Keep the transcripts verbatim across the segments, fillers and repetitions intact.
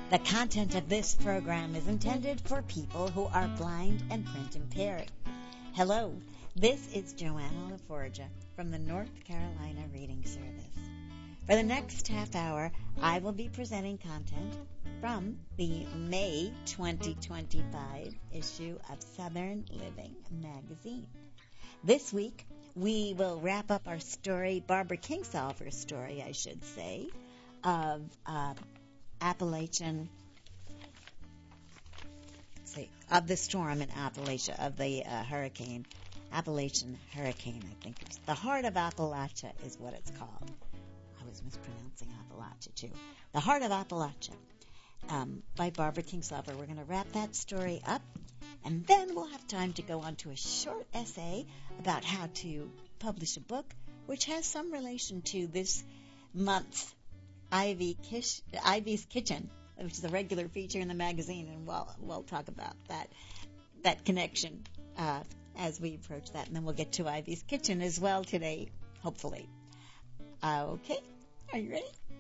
The content of this program is intended for people who are blind and print impaired. Hello, this is Joanna LaForgia from the North Carolina Reading Service. For the next half hour, I will be presenting content from the May twenty twenty-five issue of Southern Living magazine. This week, we will wrap up our story, Barbara Kingsolver's story, I should say, of uh, Appalachian, see, of the storm in Appalachia, of the uh, hurricane, Appalachian hurricane, I think it's the Heart of Appalachia is what it's called. I was mispronouncing Appalachia too. The Heart of Appalachia um, by Barbara Kingsolver. We're going to wrap that story up, and then we'll have time to go on to a short essay about how to publish a book, which has some relation to this month's Ivy Kish, Ivy's Kitchen, which is a regular feature in the magazine, and we'll, we'll talk about that that connection uh, as we approach that. And then we'll get to Ivy's Kitchen as well today, hopefully. Uh, okay, are you ready?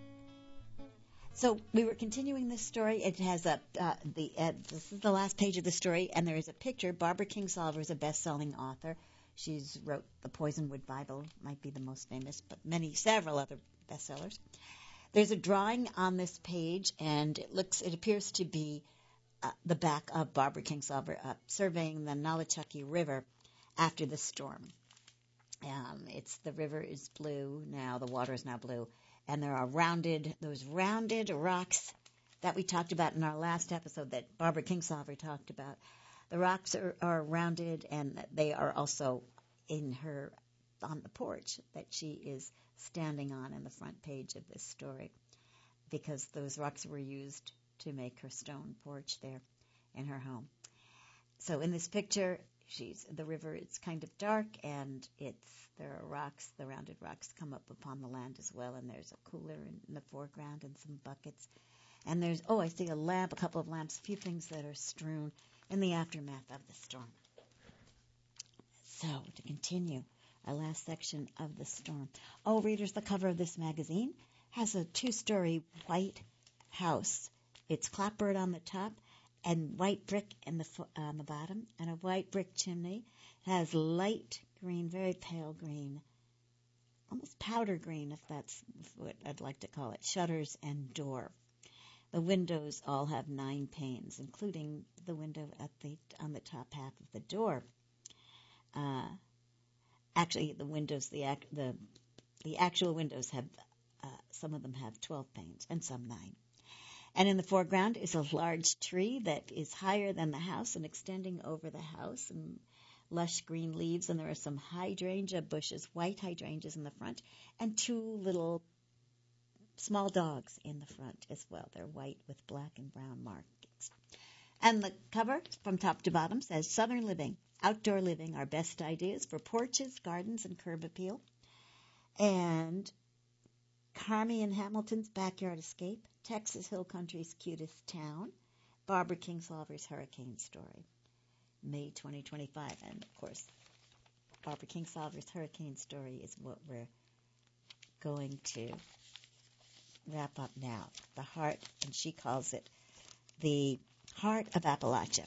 So we were continuing this story. It has a uh, the uh, this is the last page of the story, and there is a picture. Barbara Kingsolver is a best-selling author. She's wrote the Poisonwood Bible, might be the most famous, but many several other bestsellers. There's a drawing on this page, and it looks, it appears to be uh, the back of Barbara Kingsolver uh, surveying the Nolichucky River after the storm. Um, it's the river is blue now, the water is now blue, and there are rounded, those rounded rocks that we talked about in our last episode that Barbara Kingsolver talked about. The rocks are, are rounded, and they are also in her on the porch that she is standing on in the front page of this story, because those rocks were used to make her stone porch there in her home. So in this picture, she's the river. It's kind of dark, and it's there are rocks. The rounded rocks come up upon the land as well, and there's a cooler in the foreground and some buckets. And there's oh, I see a lamp, a couple of lamps, a few things that are strewn in the aftermath of the storm. So to continue. Our last section of the storm. Oh, readers, the cover of this magazine has a two-story white house. It's clapboard on the top and white brick in the fo- on the bottom, and a white brick chimney. It has light green, very pale green, almost powder green, if that's what I'd like to call it, shutters and door. The windows all have nine panes, including the window at the on the top half of the door. Uh, Actually, the windows, the ac- the the actual windows have, uh, some of them have twelve panes and some nine. And in the foreground is a large tree that is higher than the house and extending over the house, and lush green leaves. And there are some hydrangea bushes, white hydrangeas in the front, and two little small dogs in the front as well. They're white with black and brown markings. And the cover from top to bottom says Southern Living. Outdoor living, our best ideas for porches, gardens, and curb appeal. And Carmi and Hamilton's Backyard Escape, Texas Hill Country's Cutest Town, Barbara Kingsolver's Hurricane Story, May twenty twenty-five. And, of course, Barbara Kingsolver's Hurricane Story is what we're going to wrap up now. The heart, and she calls it the Heart of Appalachia.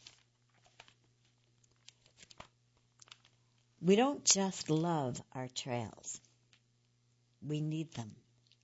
We don't just love our trails. We need them.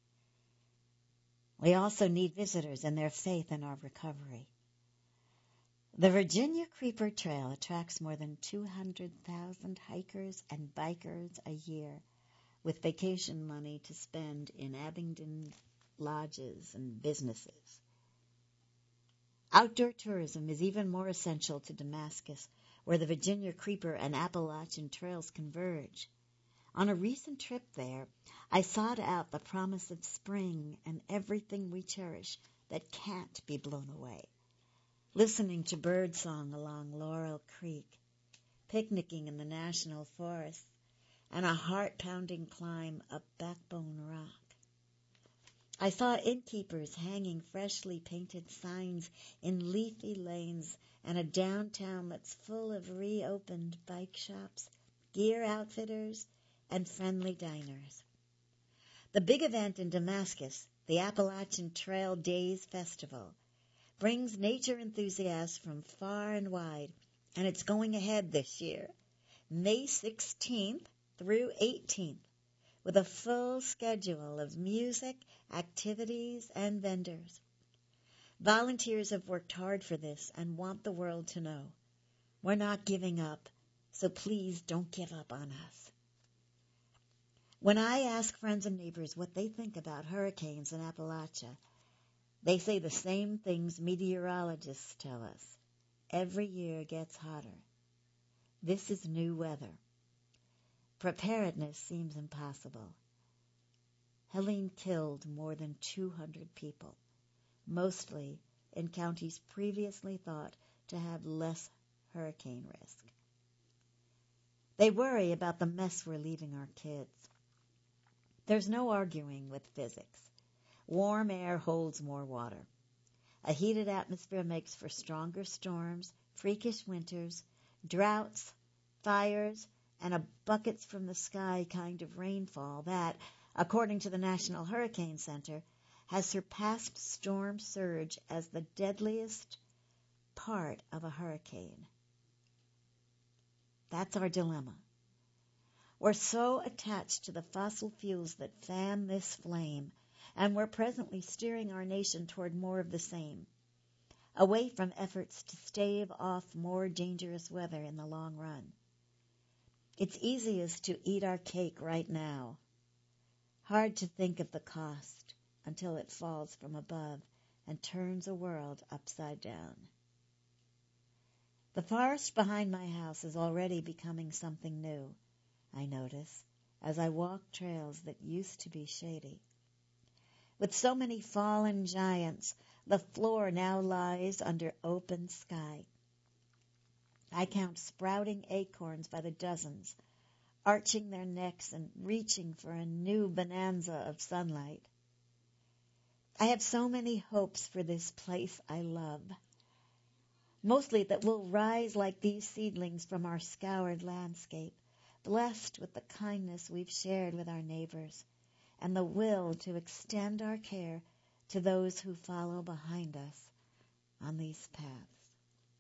We also need visitors and their faith in our recovery. The Virginia Creeper Trail attracts more than two hundred thousand hikers and bikers a year with vacation money to spend in Abingdon lodges and businesses. Outdoor tourism is even more essential to Damascus, where the Virginia Creeper and Appalachian trails converge. On a recent trip there, I sought out the promise of spring and everything we cherish that can't be blown away. Listening to birdsong along Laurel Creek, picnicking in the National Forest, and a heart-pounding climb up Backbone Rock. I saw innkeepers hanging freshly painted signs in leafy lanes and a downtown that's full of reopened bike shops, gear outfitters, and friendly diners. The big event in Damascus, the Appalachian Trail Days Festival, brings nature enthusiasts from far and wide, and it's going ahead this year, May sixteenth through eighteenth, with a full schedule of music, activities, and vendors. Volunteers have worked hard for this and want the world to know. We're not giving up, so please don't give up on us. When I ask friends and neighbors what they think about hurricanes in Appalachia, they say the same things meteorologists tell us. Every year gets hotter. This is new weather. Preparedness seems impossible. Helene killed more than two hundred people, mostly in counties previously thought to have less hurricane risk. They worry about the mess we're leaving our kids. There's no arguing with physics. Warm air holds more water. A heated atmosphere makes for stronger storms, freakish winters, droughts, fires, and a buckets from the sky kind of rainfall that, according to the National Hurricane Center, has surpassed storm surge as the deadliest part of a hurricane. That's our dilemma. We're so attached to the fossil fuels that fan this flame, and we're presently steering our nation toward more of the same, away from efforts to stave off more dangerous weather in the long run. It's easiest to eat our cake right now. Hard to think of the cost until it falls from above and turns a world upside down. The forest behind my house is already becoming something new, I notice, as I walk trails that used to be shady. With so many fallen giants, the floor now lies under open sky. I count sprouting acorns by the dozens, arching their necks and reaching for a new bonanza of sunlight. I have so many hopes for this place I love, mostly that we'll rise like these seedlings from our scoured landscape, blessed with the kindness we've shared with our neighbors and the will to extend our care to those who follow behind us on these paths.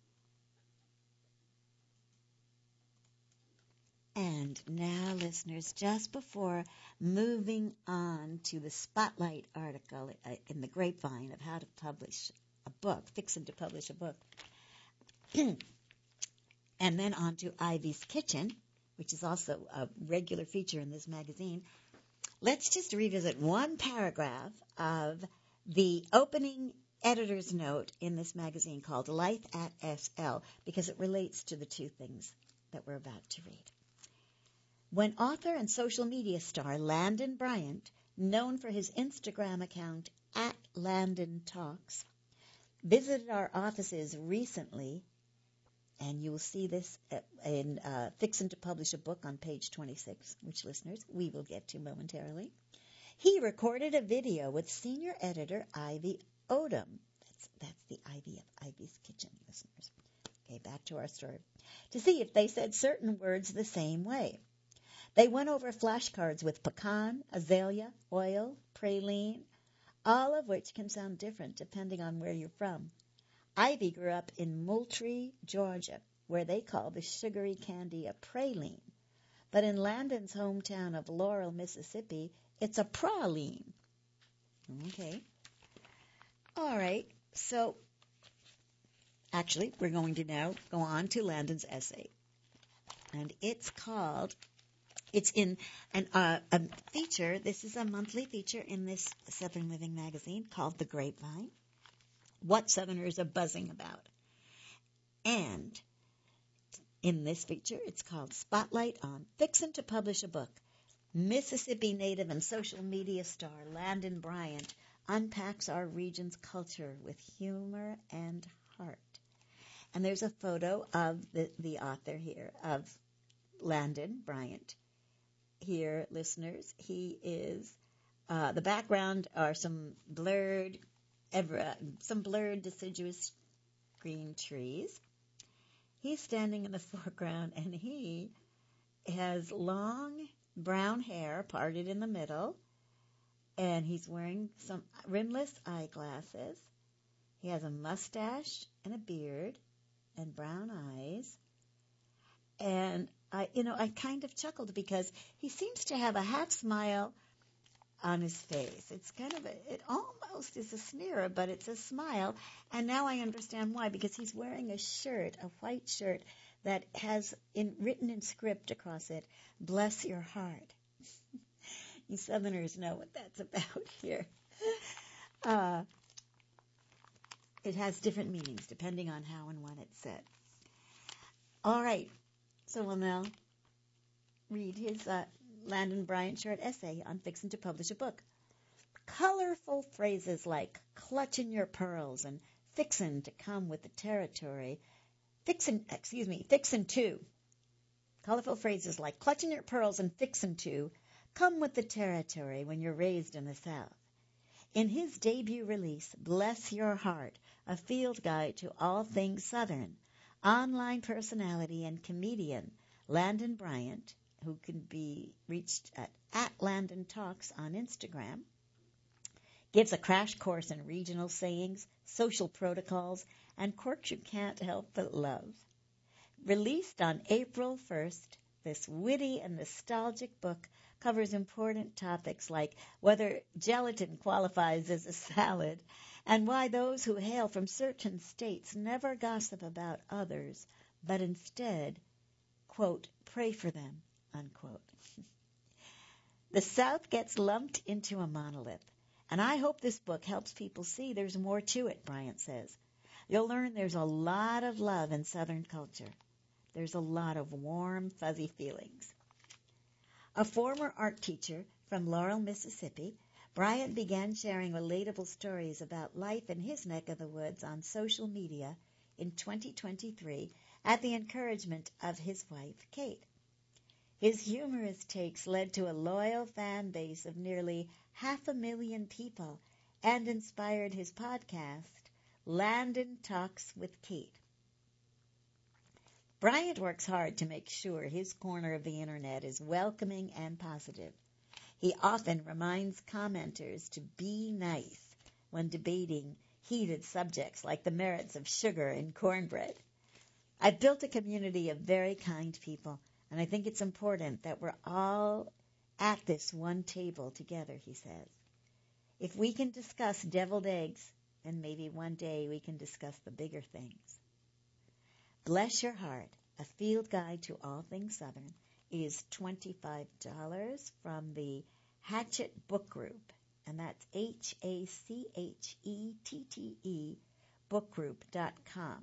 And now, listeners, just before moving on to the spotlight article in the Grapevine of how to publish a book, fixing to publish a book, and then on to Ivy's Kitchen, which is also a regular feature in this magazine, let's just revisit one paragraph of the opening editor's note in this magazine called Life at S L, because it relates to the two things that we're about to read. When author and social media star Landon Bryant, known for his Instagram account at Landon Talks, visited our offices recently, and you will see this in uh, Fixin' to Publish a Book on page twenty-six, which, listeners, we will get to momentarily. He recorded a video with senior editor Ivy Odom. That's, that's the Ivy of Ivy's Kitchen, listeners. Okay, back to our story. To see if they said certain words the same way. They went over flashcards with pecan, azalea, oil, praline, all of which can sound different depending on where you're from. Ivy grew up in Moultrie, Georgia, where they call the sugary candy a praline. But in Landon's hometown of Laurel, Mississippi, it's a praline. Okay. All right. So, actually, we're going to now go on to Landon's essay. And it's called, it's in an, uh, a feature, this is a monthly feature in this Southern Living magazine called The Grapevine. What Southerners are buzzing about. And in this feature, it's called Spotlight on Fixin' to Publish a Book. Mississippi native and social media star Landon Bryant unpacks our region's culture with humor and heart. And there's a photo of the, the author here, of Landon Bryant. Here, listeners, he is, uh, the background are some blurred Ever, uh, some blurred deciduous green trees. He's standing in the foreground, and he has long brown hair parted in the middle, and he's wearing some rimless eyeglasses, He has a mustache and a beard and brown eyes. And I, you know, I kind of chuckled because he seems to have a half smile on his face. It's kind of a, it almost is a sneer, but it's a smile. And now I understand why, because he's wearing a shirt, a white shirt that has in, written in script across it, "Bless your heart." You Southerners know what that's about here. Uh, it has different meanings depending on how and when it's said. All right, so we'll now read his uh, Landon Bryant short essay on fixing to publish a book. Colorful phrases like "clutching your pearls" and "fixin' to come with the territory," fixin', excuse me, fixin' to. Colorful phrases like "clutching your pearls" and "fixin' to" come with the territory when you're raised in the South. In his debut release, Bless Your Heart, a field guide to all things Southern, online personality and comedian Landon Bryant, who can be reached at, at Landon Talks on Instagram, gives a crash course in regional sayings, social protocols, and quirks you can't help but love. Released on April first, this witty and nostalgic book covers important topics like whether gelatin qualifies as a salad and why those who hail from certain states never gossip about others, but instead, quote, pray for them, unquote. The South gets lumped into a monolith, and I hope this book helps people see there's more to it, Bryant says. You'll learn there's a lot of love in Southern culture. There's a lot of warm, fuzzy feelings. A former art teacher from Laurel, Mississippi, Bryant began sharing relatable stories about life in his neck of the woods on social media in twenty twenty-three at the encouragement of his wife, Kate. His humorous takes led to a loyal fan base of nearly half a million people and inspired his podcast, Landon Talks with Kate. Bryant works hard to make sure his corner of the internet is welcoming and positive. He often reminds commenters to be nice when debating heated subjects like the merits of sugar in cornbread. I've built a community of very kind people, and I think it's important that we're all at this one table together, he says. If we can discuss deviled eggs, then maybe one day we can discuss the bigger things. Bless Your Heart, a field guide to all things Southern, is twenty-five dollars from the Hatchet Book Group, and that's H A C H E T T E bookgroup dot com.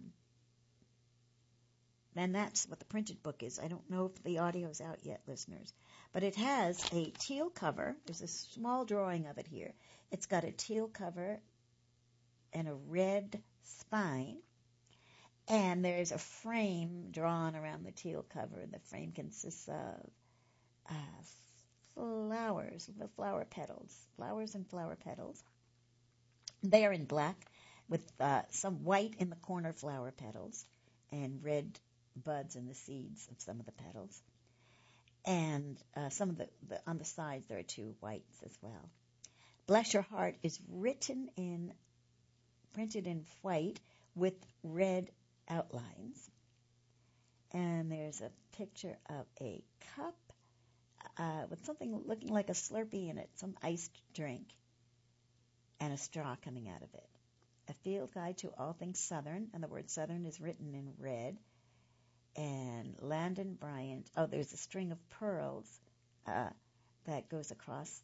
And that's what the printed book is. I don't know if the audio is out yet, listeners, but it has a teal cover. There's a small drawing of it here. It's got a teal cover and a red spine. And there's a frame drawn around the teal cover. The frame consists of uh, flowers, the flower petals, flowers and flower petals. They are in black with uh, some white in the corner flower petals and red buds in the seeds of some of the petals. And uh, some of the, the on the sides there are two whites as well. Bless Your Heart is written in, printed in white with red outlines. And there's a picture of a cup uh, with something looking like a Slurpee in it, some iced drink, and a straw coming out of it. A field guide to all things Southern, and the word Southern is written in red. And Landon Bryant, oh, there's a string of pearls uh, that goes across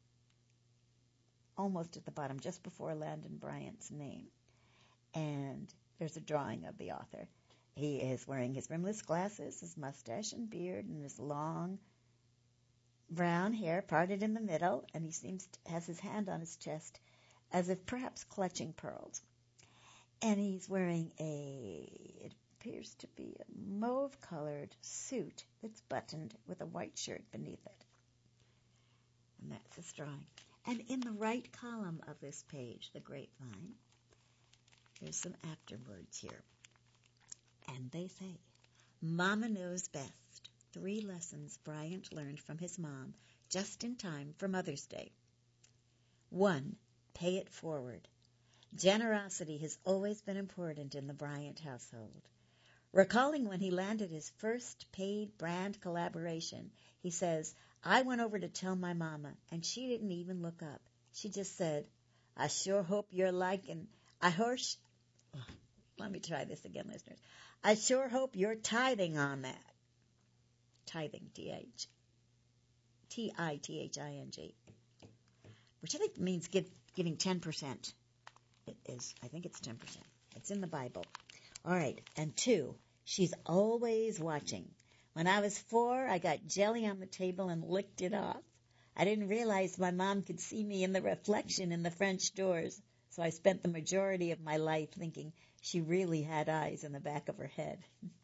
almost at the bottom, just before Landon Bryant's name. And there's a drawing of the author. He is wearing his rimless glasses, his mustache and beard, and his long brown hair parted in the middle, and he seems to, has his hand on his chest as if perhaps clutching pearls. And he's wearing a, it appears to be a mauve-colored suit that's buttoned with a white shirt beneath it. And that's his drawing. And in the right column of this page, the grapevine, there's some afterwords here. And they say, Mama knows best. Three lessons Bryant learned from his mom just in time for Mother's Day. One, pay it forward. Generosity has always been important in the Bryant household. Recalling when he landed his first paid brand collaboration, he says, I went over to tell my mama, and she didn't even look up. She just said, I sure hope you're liking, I horse, oh, let me try this again, listeners. I sure hope you're tithing on that. Tithing, T H, T I T H I N G, which I think means give, giving ten percent. It is, I think it's ten percent. It's in the Bible. All right, and two, she's always watching. When I was four, I got jelly on the table and licked it off. I didn't realize my mom could see me in the reflection in the French doors, so I spent the majority of my life thinking she really had eyes in the back of her head.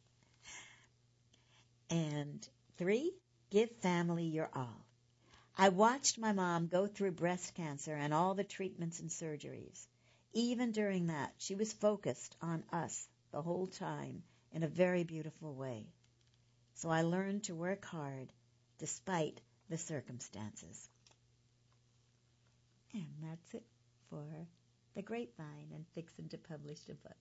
And three, give family your all. I watched my mom go through breast cancer and all the treatments and surgeries. Even during that, she was focused on us the whole time in a very beautiful way. So I learned to work hard despite the circumstances. And that's it for The Grapevine and fixing to publish a book.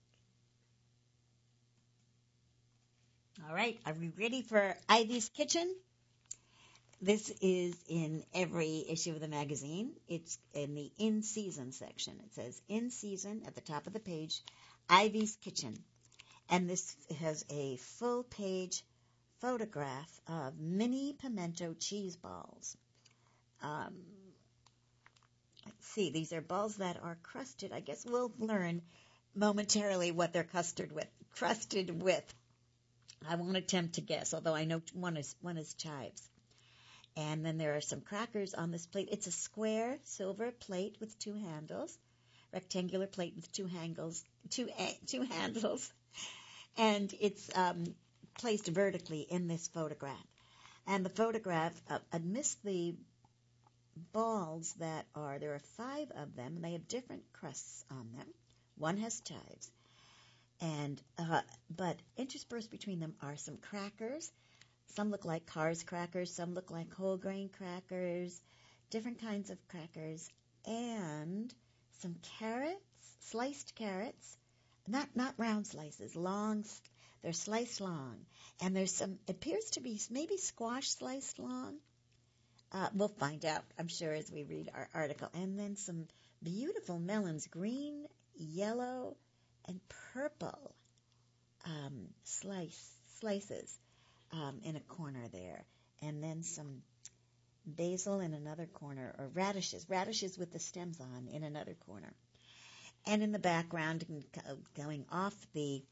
All right, are we ready for Ivy's Kitchen? This is in every issue of the magazine. It's in the in-season section. It says in-season at the top of the page, Ivy's Kitchen. And this has a full-page photograph of mini pimento cheese balls. Um, let's see, these are balls that are crusted. I guess we'll learn momentarily what they're custard with, crusted with. I won't attempt to guess, although I know one is one is chives. And then there are some crackers on this plate. It's a square silver plate with two handles, rectangular plate with two handles, two two handles, and it's um, placed vertically in this photograph. And the photograph, uh, amidst the balls that are, there are five of them, and they have different crusts on them. One has chives, and uh, but interspersed between them are some crackers. Some look like Carr's crackers, some look like whole grain crackers, different kinds of crackers, and some carrots, sliced carrots, not not round slices, long, they're sliced long, and there's some, it appears to be maybe squash sliced long. Uh, we'll find out, I'm sure, as we read our article. And then some beautiful melons, green, yellow, and purple um, slice slices. Um, in a corner there, and then some basil in another corner, or radishes, radishes with the stems on in another corner. And in the background, going off the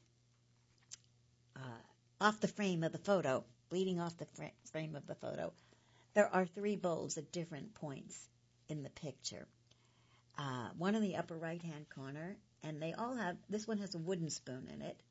uh, off the frame of the photo, bleeding off the fr- frame of the photo, there are three bowls at different points in the picture. Uh, one in the upper right-hand corner, and they all have, this one has a wooden spoon in it.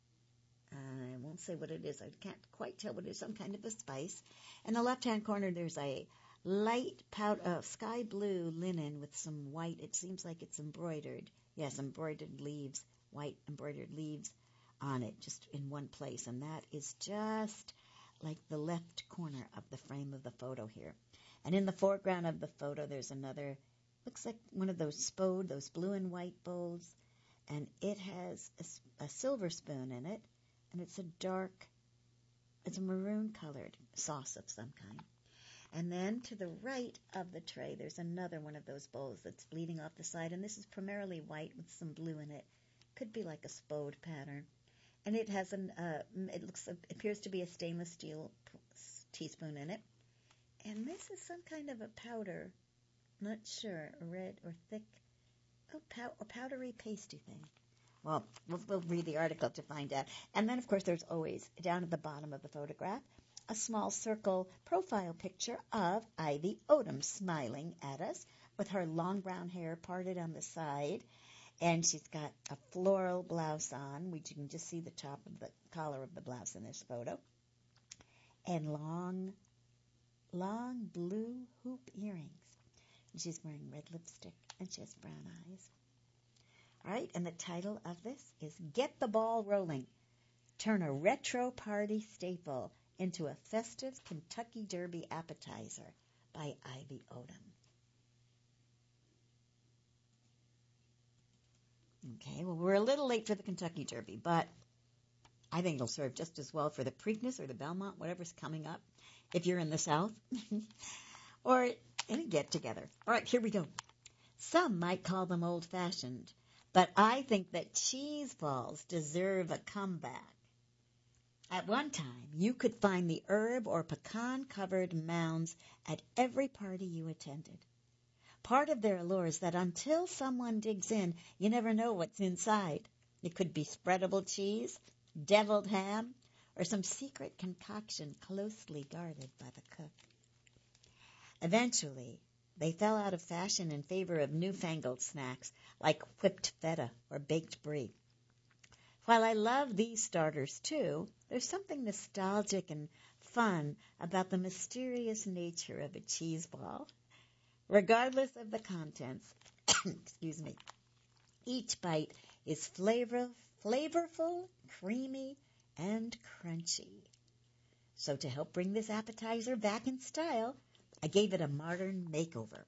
I won't say what it is. I can't quite tell what it is. Some kind of a spice. In the left-hand corner, there's a light powder, uh, sky blue linen with some white. It seems like it's embroidered. Yes, embroidered leaves, white embroidered leaves on it, just in one place. And that is just like the left corner of the frame of the photo here. And in the foreground of the photo, there's another, looks like one of those spode, those blue and white bowls. And it has a, a silver spoon in it. And it's a dark, it's a maroon-colored sauce of some kind. And then to the right of the tray, there's another one of those bowls that's bleeding off the side. And this is primarily white with some blue in it. Could be like a spode pattern. And it has an, uh, it looks, it appears to be a stainless steel teaspoon in it. And this is some kind of a powder, not sure, red or thick, oh, pow- a powdery pasty thing. Well, well, we'll read the article to find out. And then, of course, there's always, down at the bottom of the photograph, a small circle profile picture of Ivy Odom smiling at us with her long brown hair parted on the side. And she's got a floral blouse on, which you can just see the top of the collar of the blouse in this photo. And long, long blue hoop earrings. And she's wearing red lipstick, and she has brown eyes. All right, and the title of this is Get the Ball Rolling. Turn a retro party staple into a festive Kentucky Derby appetizer by Ivy Odom. Okay, well, we're a little late for the Kentucky Derby, but I think it'll serve just as well for the Preakness or the Belmont, whatever's coming up, if you're in the South, or any get-together. All right, here we go. Some might call them old-fashioned, but I think that cheese balls deserve a comeback. At one time, you could find the herb or pecan-covered mounds at every party you attended. Part of their allure is that until someone digs in, you never know what's inside. It could be spreadable cheese, deviled ham, or some secret concoction closely guarded by the cook. Eventually, they fell out of fashion in favor of newfangled snacks like whipped feta or baked brie. While I love these starters too, there's something nostalgic and fun about the mysterious nature of a cheese ball. Regardless of the contents, excuse me, each bite is flavor, flavorful, creamy, and crunchy. So to help bring this appetizer back in style, I gave it a modern makeover.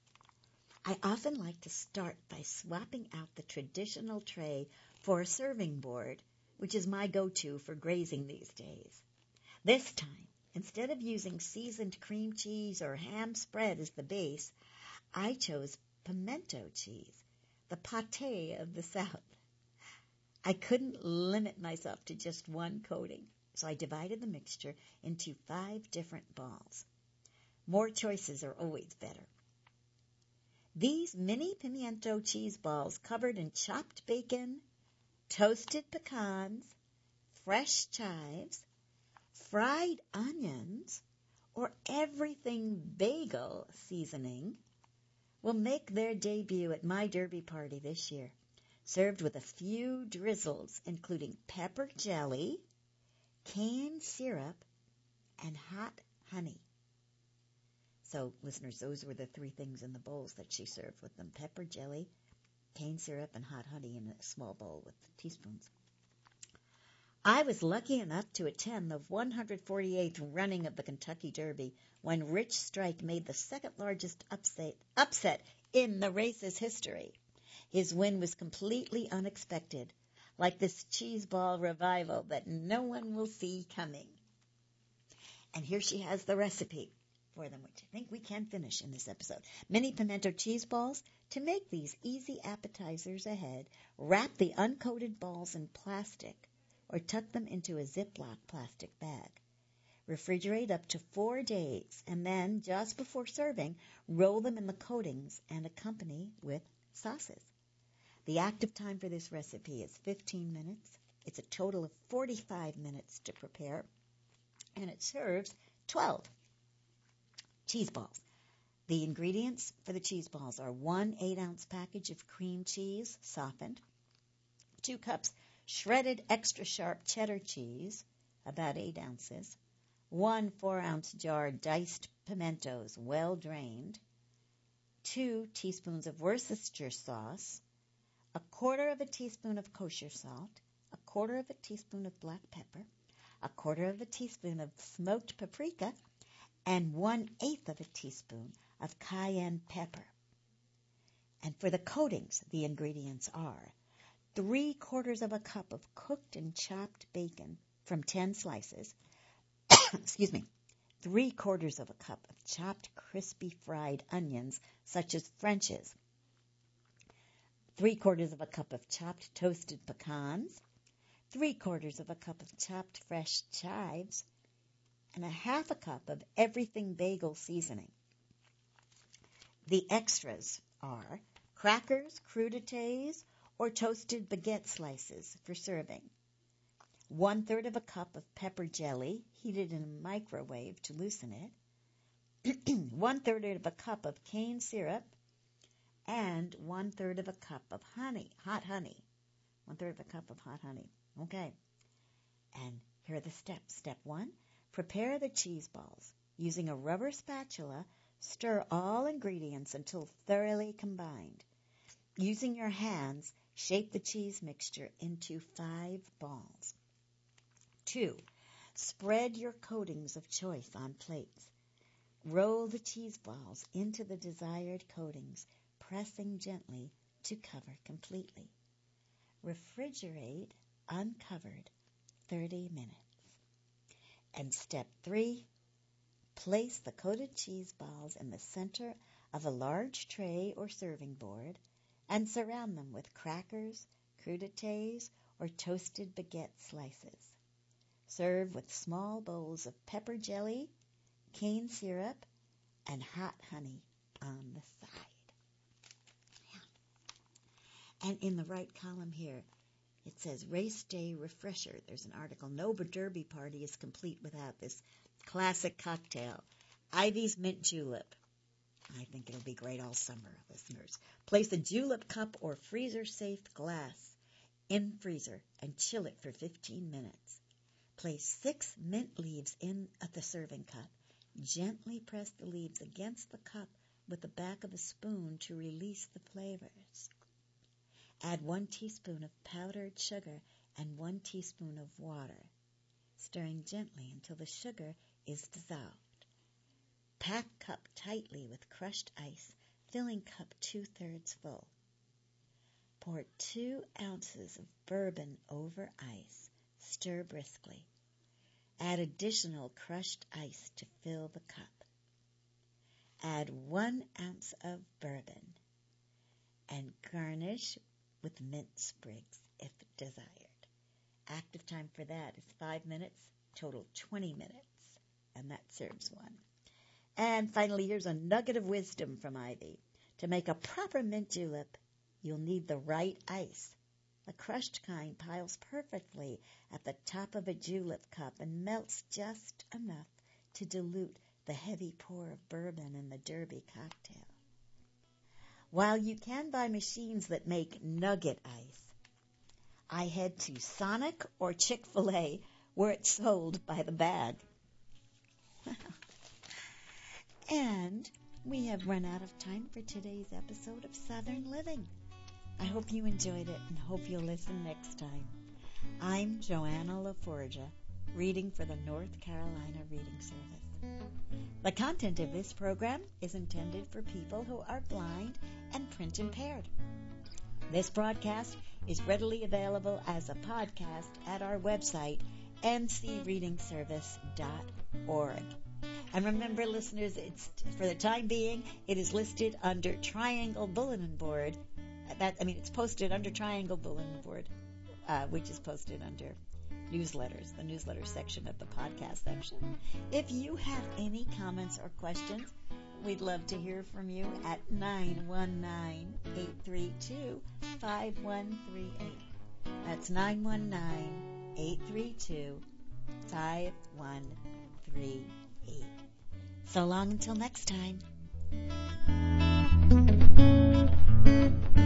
I often like to start by swapping out the traditional tray for a serving board, which is my go-to for grazing these days. This time, instead of using seasoned cream cheese or ham spread as the base, I chose pimento cheese, the pâté of the South. I couldn't limit myself to just one coating, so I divided the mixture into five different balls. More choices are always better. These mini pimiento cheese balls covered in chopped bacon, toasted pecans, fresh chives, fried onions, or everything bagel seasoning will make their debut at my Derby party this year, served with a few drizzles, including pepper jelly, cane syrup, and hot honey. So, listeners, those were the three things in the bowls that she served with them: pepper jelly, cane syrup, and hot honey in a small bowl with teaspoons. I was lucky enough to attend the one hundred forty-eighth running of the Kentucky Derby when Rich Strike made the second largest upset, upset in the race's history. His win was completely unexpected, like this cheese ball revival that no one will see coming. And here she has the recipe for them, which I think we can finish in this episode. Mini pimento cheese balls. To make these easy appetizers ahead, wrap the uncoated balls in plastic or tuck them into a Ziploc plastic bag. Refrigerate up to four days, and then, just before serving, roll them in the coatings and accompany with sauces. The active time for this recipe is fifteen minutes. It's a total of forty-five minutes to prepare, and it serves twelve cheese balls. The ingredients for the cheese balls are one eight-ounce package of cream cheese, softened, two cups shredded extra sharp cheddar cheese, about eight ounces, one four-ounce jar diced pimentos, well drained, two teaspoons of Worcestershire sauce, a quarter of a teaspoon of kosher salt, a quarter of a teaspoon of black pepper, a quarter of a teaspoon of smoked paprika, and one-eighth of a teaspoon of cayenne pepper. And for the coatings, the ingredients are three-quarters of a cup of cooked and chopped bacon from ten slices, excuse me, three-quarters of a cup of chopped crispy fried onions, such as French's, three-quarters of a cup of chopped toasted pecans, three-quarters of a cup of chopped fresh chives, and a half a cup of everything bagel seasoning. The extras are crackers, crudités, or toasted baguette slices for serving, one-third of a cup of pepper jelly heated in a microwave to loosen it, one-third of a cup of cane syrup, and one-third of a cup of honey, hot honey. One-third of a cup of hot honey. Okay. And here are the steps. Step one, prepare the cheese balls. Using a rubber spatula, stir all ingredients until thoroughly combined. Using your hands, shape the cheese mixture into five balls. Two, spread your coatings of choice on plates. Roll the cheese balls into the desired coatings, pressing gently to cover completely. refrigerate uncovered thirty minutes. And step three, place the coated cheese balls in the center of a large tray or serving board and surround them with crackers, crudités, or toasted baguette slices. Serve with small bowls of pepper jelly, cane syrup, and hot honey on the side. Yeah. And in the right column here, it says Race Day Refresher. There's an article. No Derby party is complete without this classic cocktail. Ivy's Mint Julep. I think it'll be great all summer, listeners. Place a julep cup or freezer-safe glass in freezer and chill it for fifteen minutes. Place six mint leaves in at the serving cup. Gently press the leaves against the cup with the back of a spoon to release the flavors. Add one teaspoon of powdered sugar and one teaspoon of water, stirring gently until the sugar is dissolved. Pack cup tightly with crushed ice, filling cup two-thirds full. Pour two ounces of bourbon over ice. Stir briskly. Add additional crushed ice to fill the cup. Add one ounce of bourbon and garnish with mint sprigs if desired. Active time for that is five minutes, total twenty minutes, and that serves one. And finally, here's a nugget of wisdom from Ivy. To make a proper mint julep, you'll need the right ice. The crushed kind piles perfectly at the top of a julep cup and melts just enough to dilute the heavy pour of bourbon in the Derby cocktail. While you can buy machines that make nugget ice, I head to Sonic or Chick-fil-A where it's sold by the bag. And we have run out of time for today's episode of Southern Living. I hope you enjoyed it and hope you'll listen next time. I'm Joanna LaForgia, reading for the North Carolina Reading Service. The content of this program is intended for people who are blind and print impaired. This broadcast is readily available as a podcast at our website, n c reading service dot org. And remember, listeners, it's for the time being, it is listed under Triangle Bulletin Board. That I mean, it's posted under Triangle Bulletin Board, uh, which is posted under newsletters, the newsletter section of the podcast section. If you have any comments or questions, we'd love to hear from you at nine one nine, eight three two, five one three eight. That's nine one nine, eight three two, five one three eight. So long until next time.